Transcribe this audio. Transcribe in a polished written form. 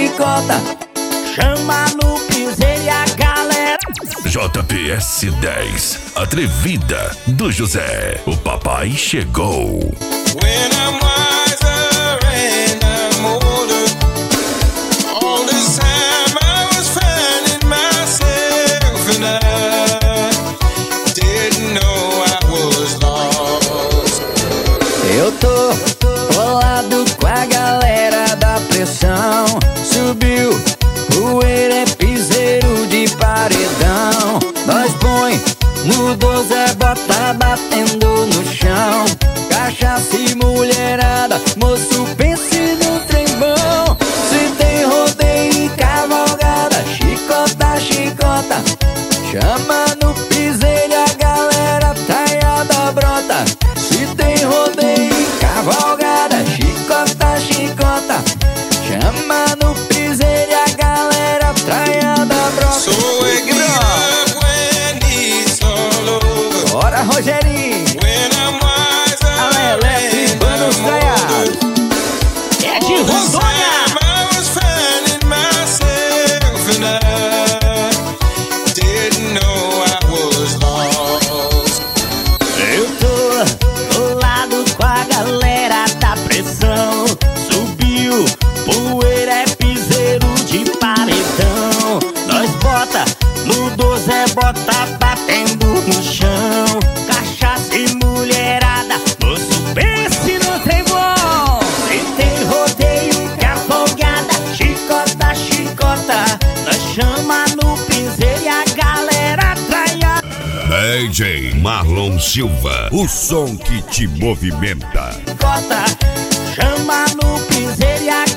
chicota. Chama no piseiro e a galera. JPS 10, Atrevida do José. O papai chegou. When I'm wiser and I'm older, all this time I was finding myself and I didn't know I was lost. Eu tô colado com a galera da pressão. Subiu, poeira é piseiro de paredão. Nós põe no 12, bota batendo no chão. Cachaça e mulherada, moço, pense no trem bom. Se tem rodeio e cavalgada, chicota, chicota. Chama no piseiro e a galera taiada brota. Se tem rodeio e cavalgada, chicota, chicota. Chama no piseiro e a galera taiada brota. So wake me up when it's all over. Bora, Rogerinho. When I'm wiser Alelefe, and Banos I'm Traiados. older, É de all this Rondônia. time I was finding myself and I didn't know I was lost. Eu tô do lado com a galera da pressão. Subiu, poeira é piseiro de paredão. Nós bota no 12, bota batendo no chão. Cachaça e mulherada, moço, pense no trem bom. Se tem rodeio, cavalgada, chicota, chicota. Nós chama no piseiro e a galera traia. DJ Marlon Silva, o som que te movimenta. Chama no piseiro e a